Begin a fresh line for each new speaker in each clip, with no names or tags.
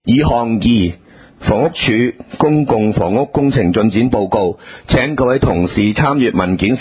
以項二房屋署公共房屋工程進展報告，請各位同事參閱文件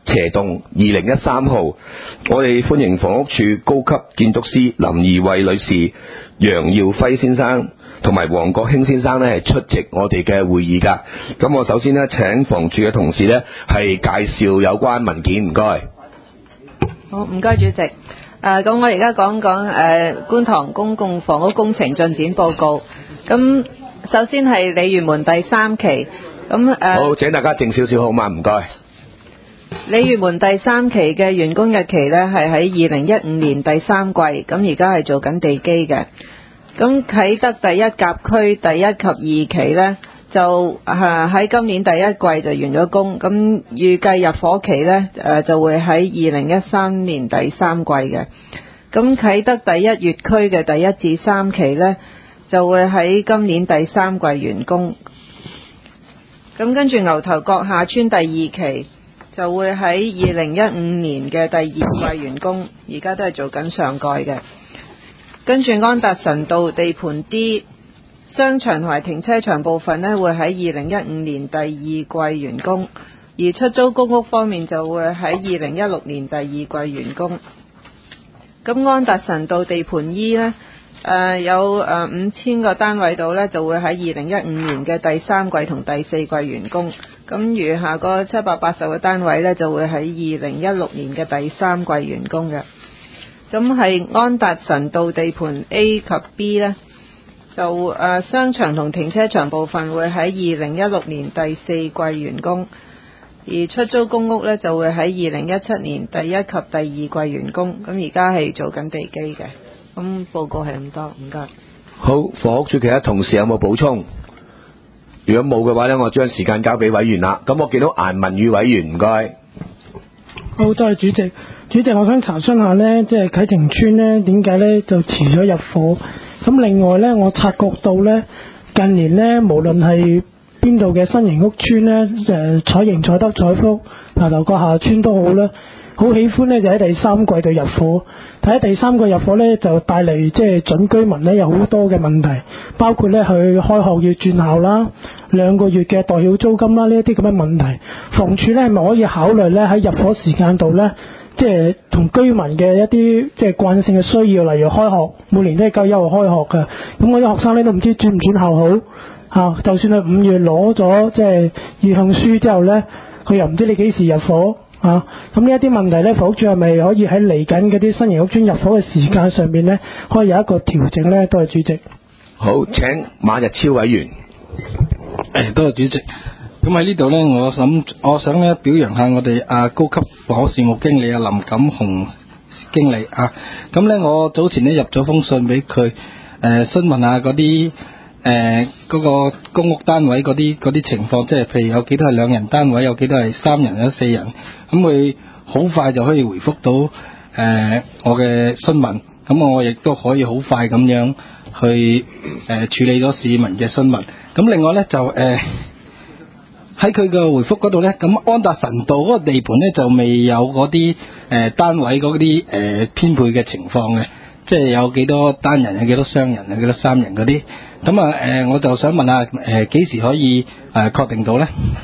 11/2013號。我哋歡迎房屋署高級建築師林怡慧女士、楊耀輝先生同埋黃國興先生咧係出席我哋嘅會議噶。咁我首先咧請房署嘅同事咧係介紹有關文件，唔該。
好，唔該主席。咁我而家講觀塘公共房屋工程進展報告。咁首先係鯉魚門第3期。
好，請大家靜少少好嗎？唔該。
鯉魚門第3期嘅完工日期呢係喺2015年第3季，咁而家係做緊地基嘅。咁啟德第一甲區第1及2期呢，就喺今年第一季就完咗工，咁預計入伙期呢，就會喺2013年第3季嘅。咁啟德第一乙區嘅第1至3期呢，就會喺今年第3季完工。咁跟住牛頭角下村第2期就會喺2015年嘅第2季完工，而家都係做緊上蓋嘅。跟住安達臣道地盤 D 商場同埋停車場部分呢，會喺2015年第2季完工，而出租公屋方面就會喺2016年第2季完工。咁安達臣道地盤 E 呢，有5000個單位度呢，就會喺2015年嘅第3季同第4季完工。咁餘下個780個單位呢，就會喺2016年嘅第3季完工嘅。咁係安達臣道地盤 A 及 B 呢，就商場同停車場部分會喺2016年第4季完工，而出租公屋呢，就會喺2017年第1及第2季完工。咁而家係做緊地基嘅。咁報告係咁多，唔該。
好，房屋署其他同事有冇補充？如果冇嘅話呢，我將時間交俾委員啦。咁我見到顏文宇委員，唔該。
好，多謝主席。主席，我想查詢下呢，即係啟晴邨呢，點解呢就遲咗入伙？咁另外呢，我察覺到呢，近年呢，無論係邊度嘅新型屋邨呢，彩盈、彩德、彩福、牛頭角下邨都好啦，好喜歡呢就喺第3季度入伙。但喺第3季入伙呢，就帶嚟即係準居民呢有好多嘅問題，包括呢去開學要轉校啦，2個月嘅代繳租金啦，呢一啲咁嘅問題。房署呢係咪可以考慮呢喺入伙時間度呢，即係同居民嘅一啲即係慣性嘅需要，例如開學每年都係9月1號開學嘅，咁我啲學生呢都唔知轉唔轉校好就算係5月攞咗即係意向書之後呢，佢又唔知你幾時入伙咁呢一啲問題呢，房署係咪可以喺嚟緊嗰啲新型屋邨入伙嘅時間上面呢，可以有一個調整呢？多謝主席。
好，請馬日超委員。
多謝主席。咁喺呢度呢，我想呢表揚下我哋高級房屋事務經理林錦雄經理咁呢，我早前呢入咗封信俾佢，詢問下嗰啲嗰個公屋單位嗰啲情況，即係譬如有幾多係2人單位，有幾多係3人，有4人，咁佢好快就可以回覆到我嘅詢問，咁我亦都可以好快咁樣去處理咗市民嘅詢問。咁另外呢，就喺佢嘅回覆嗰度呢，咁安達臣道嗰個地盤呢，就未有嗰啲單位嗰啲編配嘅情況嘅，即係有幾多單人，有幾多雙人，有幾多3人嗰啲。咁我就想問下幾時可以確定到呢？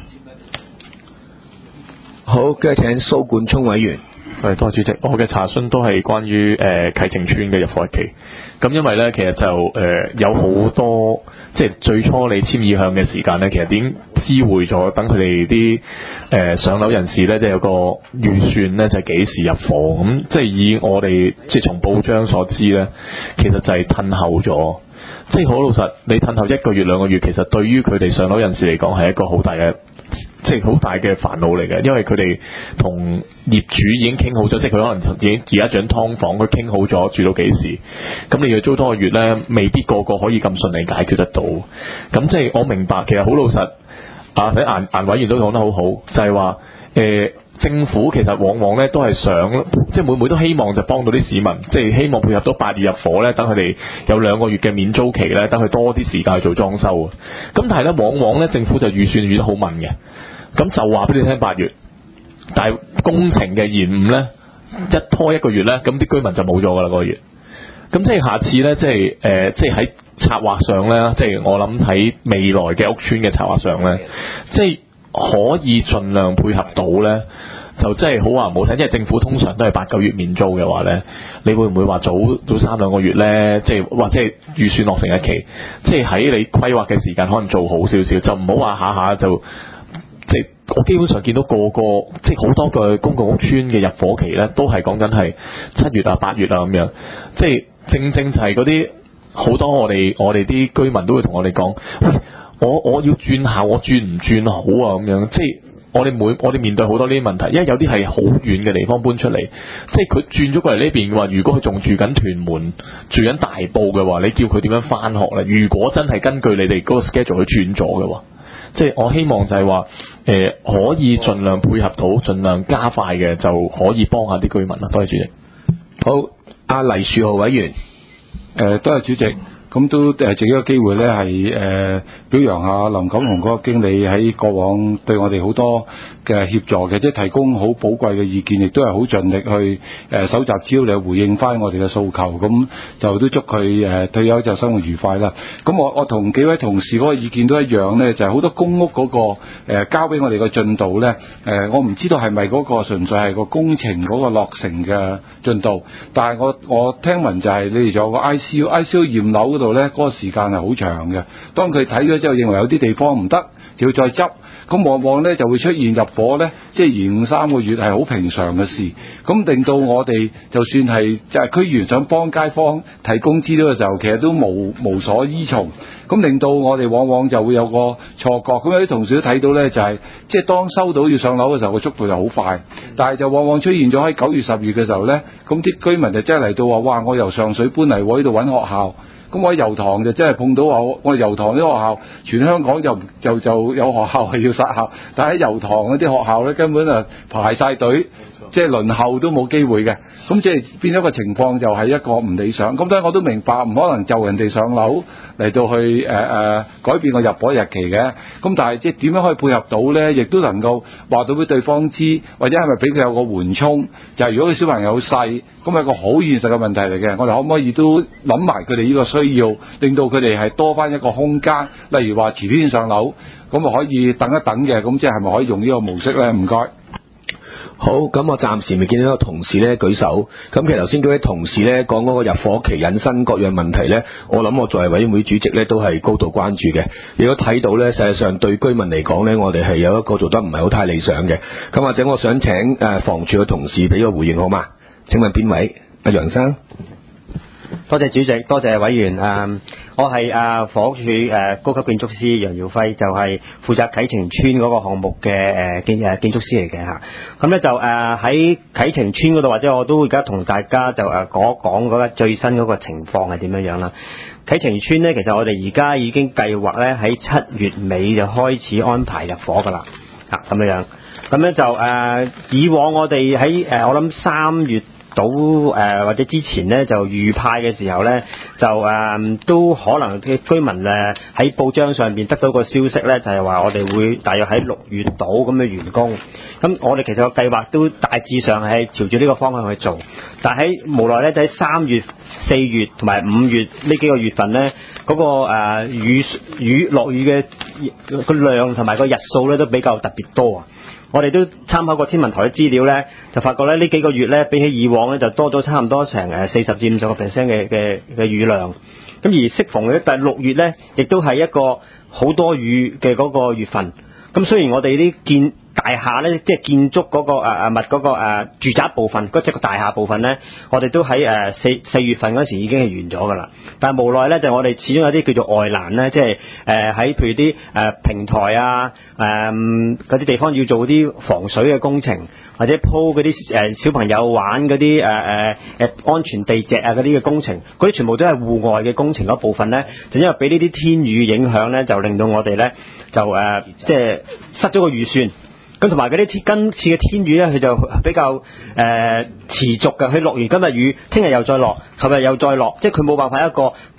好，跟住請蘇冠聰委員。
多謝主席，我嘅查詢都係關於啟晴邨嘅入伙日期。咁因為呢，其實就有好多即係最初你簽意向嘅時間呢，其實已經知會咗，等佢哋啲上樓人士呢，即係有個預算呢，就係幾時入伙。咁即係以我哋即係從報章所知呢，其實就係褪後咗。即係好老實，你褪後1個月2個月，其實對於佢哋上樓人士嚟講係一個好大嘅，即係好大嘅煩惱嚟嘅。因為佢哋同業主已經傾好咗，即係佢可能已經而家住劏房，佢傾好咗住到幾時，咁你要租多個月呢，未必個個可以咁順利解決得到。咁即係我明白，其實好老實，睇顏委員都講得好好，就係話政府其實往往咧都係想，即係每都希望就幫到啲市民，即係希望配合到8月入伙咧，等佢哋有2個月嘅免租期咧，等佢多啲時間去做裝修啊。咁但係咧，往往咧政府就預算預得好慢嘅，咁就話俾你聽8月，但係工程嘅延誤咧，一拖1個月咧，咁啲居民就冇咗噶啦嗰個月。咁即係下次咧，即係喺策劃上咧，即係我諗喺未來嘅屋邨嘅策劃上咧，即係可以盡量配合到咧，就真係好話唔好聽，因為政府通常都係8、9月免租嘅話咧，你會唔會話早3、2個月咧？即係或者係預算落成日期，即係喺你規劃嘅時間可能做好少少，就唔好話下下就即係我基本上見到個即係好多嘅公共屋邨嘅入伙期咧，都係講緊係7月啊、8月啊咁樣，即係正就係嗰啲好多我哋啲居民都會同我哋講，喂，我要轉校，我轉唔轉好啊咁樣，即係。我哋面對好多呢啲問題，因為有啲係好遠嘅地方搬出嚟，即係佢轉咗過嚟呢邊嘅話，如果佢仲住緊屯門、住緊大埔嘅話，你叫佢點樣返學咧？如果真係根據你哋嗰個 schedule 去轉咗嘅話，即係我希望就係話可以盡量配合到、盡量加快嘅，就可以幫下啲居民啦。多謝主席。
好，阿黎樹浩委員，
多謝主席。咁都藉呢個機會咧，係表揚下林錦雄嗰個經理喺過往對我哋好多嘅協助嘅，即係提供好寶貴嘅意見，亦都係好盡力去搜集資料嚟回應翻我哋嘅訴求。咁就都祝佢退休就生活愉快啦。咁我同幾位同事嗰個意見都一樣咧，就係好多公屋嗰個交俾我哋嘅進度咧，我唔知道係咪嗰個純粹係個工程嗰個落成嘅進度，但係我聽聞就係你哋仲有個 ICU 驗樓嗰度咧，嗰個時間係好長嘅。當佢睇咗之後，認為有啲地方唔得，就要再執。咁往往咧就會出現入伙咧，即係延誤3個月係好平常嘅事。咁令到我哋就算係就係區議員想幫街坊提供資料嘅時候，其實都無所依從。咁令到我哋往往就會有個錯覺。咁有啲同事都睇到咧，就係即係當收到要上樓嘅時候，個速度就好快。但係就往往出現咗喺9月、10月嘅時候咧，咁啲居民就真係嚟到話：哇！我由上水搬嚟我呢度揾學校。咁我喺油塘就真係碰到話，我哋油塘啲學校，全香港就有學校係要殺校，但係喺油塘嗰啲學校咧，根本就排晒隊，即係輪候都冇機會嘅。咁即係變咗個情況就係一個唔理想。咁當然我都明白，唔可能就人哋上樓嚟到去改變個入伙日期嘅。咁但係即係點樣可以配合到咧？亦都能夠話到俾對方知，或者係咪俾佢有個緩衝？就係如果佢小朋友細，咁係一個好現實嘅問題嚟嘅。我哋可唔可以都諗埋佢哋呢個需要，令到佢哋係多翻一個空間？例如話遲啲先上樓，咁啊可以等一等嘅。咁即係咪可以用呢個模式咧？唔該。
好，咁我暫時未見到有同事咧舉手。咁其實頭先嗰位同事咧講嗰個入伙期引申各樣問題咧，我諗我作為委員會主席咧都係高度關注嘅。如果睇到咧，實際上對居民嚟講咧，我哋係有一個做得唔係好太理想嘅。咁或者我想請房署嘅同事俾個回應好嗎？請問邊位？阿楊生。
多謝主席，多謝委員。我係房屋署高級建築師楊耀輝，就係負責啟晴邨嗰個項目嘅建築師嚟嘅嚇。咁咧就喺啟晴邨嗰度，或者我都而家同大家就講一講嗰個最新嗰個情況係點樣啦。啟晴邨咧，其實我哋而家已經計劃咧喺7月尾就開始安排入伙㗎啦，咁樣。咁咧就以往我哋喺我諗3月到或者之前咧就預派嘅時候咧，就都可能啲居民喺報章上邊得到個消息咧，就係話我哋會大約喺6月度咁嘅完工。咁我哋其實個計劃都大致上係朝住呢個方向去做，但係無奈咧就喺3月、4月同埋5月呢幾個月份咧，嗰個雨落雨嘅個量同埋個日數咧都比較特別多啊！我哋都參考過天文台嘅資料咧，就發覺咧呢幾個月咧比起以往咧就多咗差唔多成40至50% 嘅雨量。咁而適逢咧第6月咧，亦都係一個好多雨嘅嗰個月份。咁雖然我哋啲大廈咧，即係建築嗰個嗰個住宅部分，即係個大廈部分咧，我哋都喺4月份嗰時已經係完咗㗎啦。但係無奈咧，就我哋始終有啲叫做外欄咧，即係喺譬如啲平台啊，嗰啲地方要做啲防水嘅工程，或者鋪嗰啲小朋友玩嗰啲安全地蓆啊嗰啲嘅工程，嗰啲全部都係戶外嘅工程嗰部分咧，就因為俾呢啲天雨影響咧，就令到我哋咧就即係失咗個預算。咁同埋嗰啲今次嘅天雨咧，佢就比較持續嘅。佢落完今日雨，聽日又再落，後日又再落，即係佢冇辦法一個比較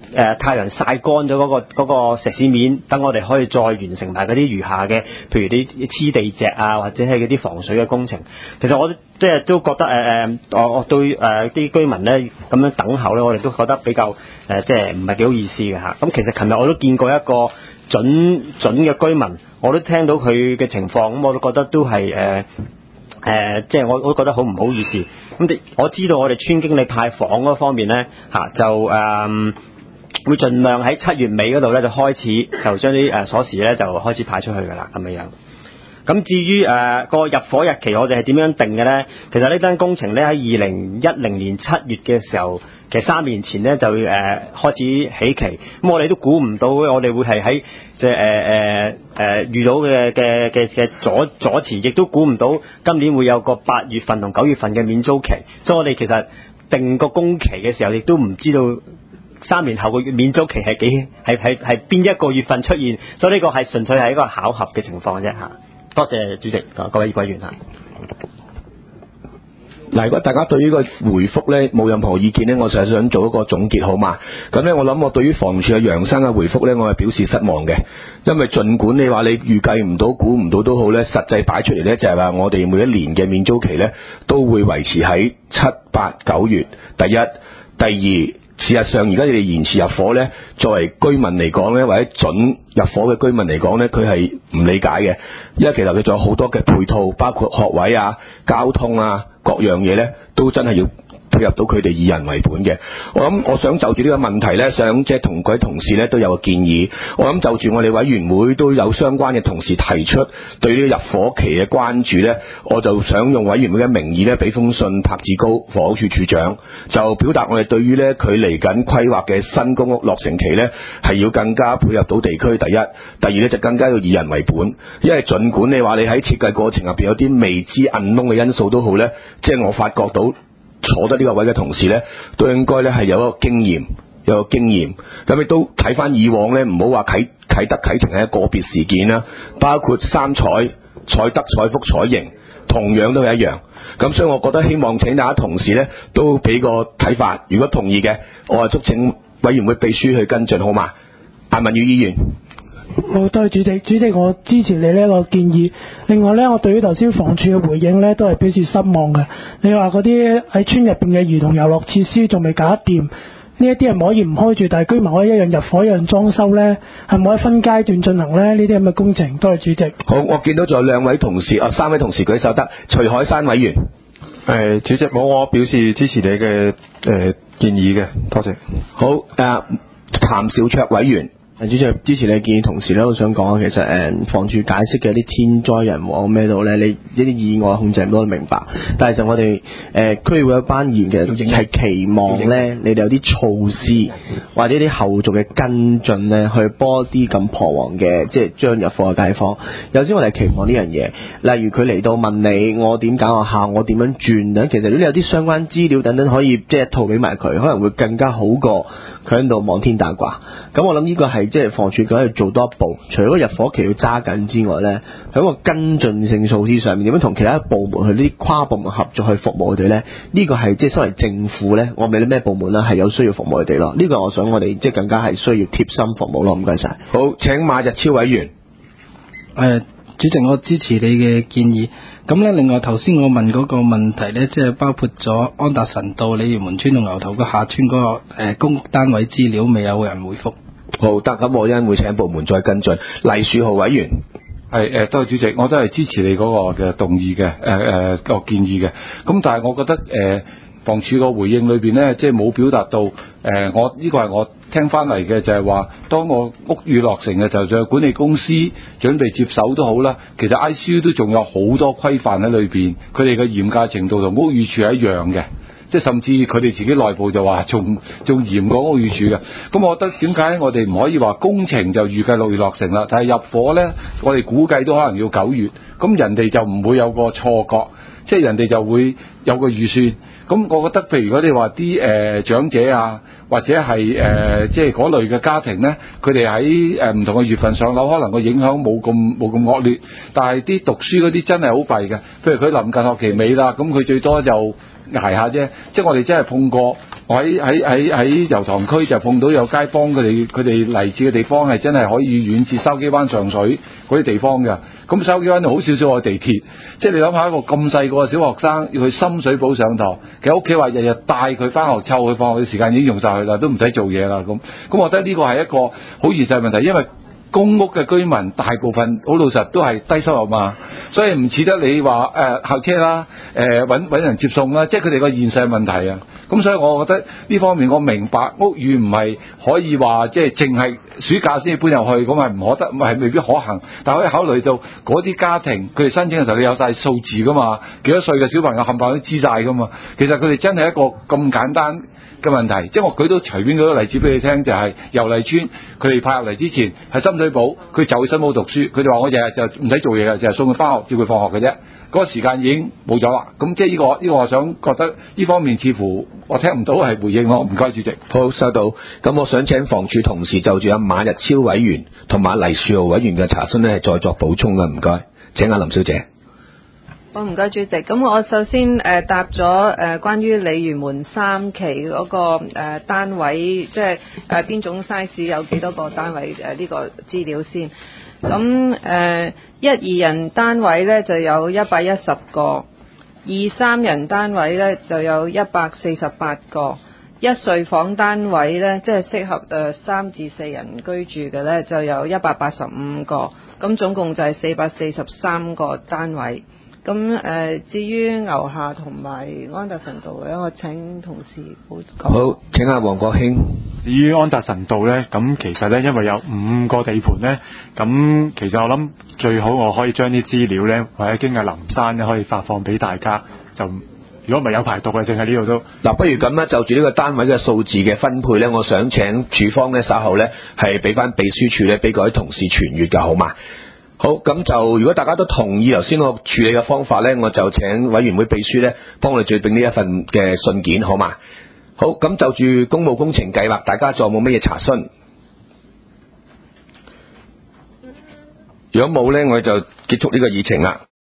太陽曬乾咗嗰個石屎面，等我哋可以再完成埋嗰啲餘下嘅，譬如啲黐地蓆啊，或者係嗰啲防水嘅工程。其實我即係都覺得我對啲居民咧咁樣等候咧，我哋都覺得比較即係唔係幾好意思嘅嚇。咁其實琴日我都見過一個準嘅居民，我都聽到佢嘅情況，咁我都覺得都係即係我都覺得好唔好意思。咁我知道我哋村經理派房嗰方面咧就會盡量喺7月尾嗰度咧就開始就將啲鎖匙咧就開始派出去㗎啦，咁樣。咁至於個入伙日期，我哋係點樣定嘅咧？其實呢單工程咧喺2010年7月嘅時候，其實3年前咧就開始起期。咁我哋都估唔到，我哋會係喺即係遇到嘅阻持，亦都估唔到今年會有個8月份同9月份嘅免租期。所以我哋其實定個工期嘅時候，亦都唔知道3年後個免租期係邊一個月份出現。所以呢個係純粹係一個巧合嘅情況啫嚇。多謝主席，各位委員嚇。
嗱，如果大家對呢個回覆咧冇任何意見咧，我實係想做一個總結好嘛？咁咧，我諗我對於房署嘅楊生嘅回覆咧，我係表示失望嘅，因為儘管你話你預計唔到、估唔到都好咧，實際擺出嚟咧就係話我哋每一年嘅免租期咧都會維持喺7、8、9月。第一，第二。事實上，而家你哋延遲入伙咧，作為居民嚟講咧，或者準入伙嘅居民嚟講咧，佢係唔理解嘅，因為其實佢仲有好多嘅配套，包括學位啊、交通啊各樣嘢咧，都真係要配合到佢哋以人為本嘅。我想就住呢個問題咧，想即係同各位同事咧都有個建議。我諗就住我哋委員會都有相關嘅同事提出對呢個入伙期嘅關注咧，我就想用委員會嘅名義咧，俾封信柏志高房屋處處長，就表達我哋對於咧佢嚟緊規劃嘅新公屋落成期咧，係要更加配合到地區。第一，第二咧就更加要以人為本，因為儘管你話你喺設計過程入邊有啲未知unknown嘅因素都好咧，即係我發覺到坐得呢個位嘅同事咧，都應該咧係有一個經驗，咁亦都睇翻以往咧，唔好話啟德啟程係一個個別事件啦，包括三彩德、彩福、彩盈，同樣都係一樣。咁所以我覺得希望請大家同事咧都俾個睇法，如果同意嘅，我係促請委員會秘書去跟進，好嘛？顏文宇議員。
好，多謝主席。主席，我支持你呢個建議。另外呢，我對於頭先房署嘅回應呢，都係表示失望嘅。你話嗰啲喺村入邊嘅兒童遊樂設施仲未搞得掂，呢一啲係唔可以唔開住，但係居民可以一樣入伙一樣裝修呢？係咪可以分階段進行呢？呢啲咁嘅工程。多謝主席。
好，我見到仲有3位同事舉手得。徐海山委員。
主席，我表示支持你嘅建議嘅，多謝。
好，譚兆卓委員。
主席支持你建議，同時咧，我想講其實房署解釋嘅啲天災人禍咩度咧，你呢啲意外控制唔到，都明白。但係就我哋區議會一班議員其實係期望咧，你哋有啲措施或者啲後續嘅跟進咧，去幫啲咁彷徨嘅即係將入伙嘅街坊。有時我哋期望呢樣嘢，例如佢嚟到問你我點揀學校，我點樣轉咧，其實如果你有啲相關資料等等，可以即係套俾埋佢，可能會更加好過佢喺度望天打卦。咁我諗呢個係即係房署佢喺度做多一步，除咗入伙期要揸緊之外咧，喺個跟進性措施上面點樣同其他部門去呢啲跨部門合作去服務佢哋咧？呢個係即係作為政府咧，我哋啲咩部門咧係有需要服務佢哋咯。呢個我想我哋即係更加係需要貼心服務咯。唔該晒。
好，請馬日超委員。
主席，我支持你嘅建議。咁咧，另外頭先我問嗰個問題咧，即係包括咗安達臣道、鯉魚門村同牛頭角下村嗰個公屋單位資料，未有人回覆。
好得，咁我一陣會請部門再跟進。黎樹豪委員。
係多謝主席，我都係支持你嗰個嘅動議嘅個建議嘅。咁但係我覺得房署個回應裏邊咧，即係冇表達到我呢個係我聽翻嚟嘅，就係話當我屋宇落成嘅時候，就係管理公司準備接手都好啦。其實 ICU 都仲有好多規範喺裏邊，佢哋嘅嚴格程度同屋宇署係一樣嘅。即係甚至佢哋自己內部就話仲嚴過屋宇署嘅。咁我覺得點解我哋唔可以話工程就預計6月落成啦，但係入伙呢，我哋估計都可能要9月。咁人哋就唔會有個錯覺，即係人哋就會有個預算。咁我覺得譬如如果你話啲長者啊，或者係即係嗰類嘅家庭呢，佢哋喺唔同嘅月份上樓，可能個影響冇咁惡劣。但係啲讀書嗰啲真係好弊嘅，譬如佢臨近學期尾啦，咁佢最多就捱下啫，即係我哋真係碰過我喺油塘區就碰到有街坊佢哋嚟自嘅地方係真係可以遠至筲箕灣上水嗰啲地方嘅。咁筲箕灣好少我地鐵，即係你諗下一個咁細個嘅小學生要去深水埗上堂，其實屋企話日日帶佢翻學湊佢放學嘅時間已經用晒去啦，都唔使做嘢啦咁。我覺得呢個係一個好現實問題，因為公屋嘅居民大部分好老實都係低收入嘛，所以唔似得你話校車啦，揾人接送啦，即係佢哋個現實問題啊。咁所以我覺得呢方面我明白屋宇唔係可以話即係淨係暑假先至搬入去，咁係唔可得，係未必可行。但可以考慮到嗰啲家庭佢哋申請嘅時候，你有晒數字噶嘛，幾多歲嘅小朋友冚唪唥都知晒噶嘛。其實佢哋真係一個咁簡單嘅問題，即係我隨便舉個例子俾你聽，就係油麗邨佢哋派入嚟之前係深水埗，佢就去新埔讀書，佢哋話我日日就唔使做嘢嘅，就係送佢翻學，照佢放學嘅啫。嗰個時間已經冇咗啦，咁即係呢個我想覺得呢方面似乎我聽唔到係回應我，唔該主席。
好，收到。咁我想請房署同事就住阿馬日超委員同埋黎樹豪委員嘅查詢呢，再作補充啦，唔該。請阿林小姐。
好，唔該主席。咁我首先答咗關於鯉魚門3期嗰個單位，即係邊種 size 有幾多個單位呢個資料先。咁1、2人單位呢就有110個，2、3人單位呢就有148個，1睡房單位呢即係適合3至4人居住嘅呢就有185個，咁總共就係443個單位。咁至於牛下同埋安達臣道咧，我請同事補講。
好，請阿黃國興。
至於安達臣道呢，咁其實呢，因為有5個地盤呢，咁其實我諗最好我可以將啲資料呢，或者經阿林生呢可以發放俾大家。就如果唔係有排讀嘅，淨係呢度都
嗱，不如咁啦，就住呢個單位嘅數字嘅分配呢，我想請署方呢稍後呢係俾翻秘書處呢，俾各位同事傳閱㗎，好嘛？好，咁就如果大家都同意頭先我處理嘅方法呢，我就請委員會秘書呢幫我哋準備呢一份嘅信件，好嘛？好，咁就住公務工程計劃，大家仲有冇乜嘢查詢？如果冇呢，我就結束呢個議程啦。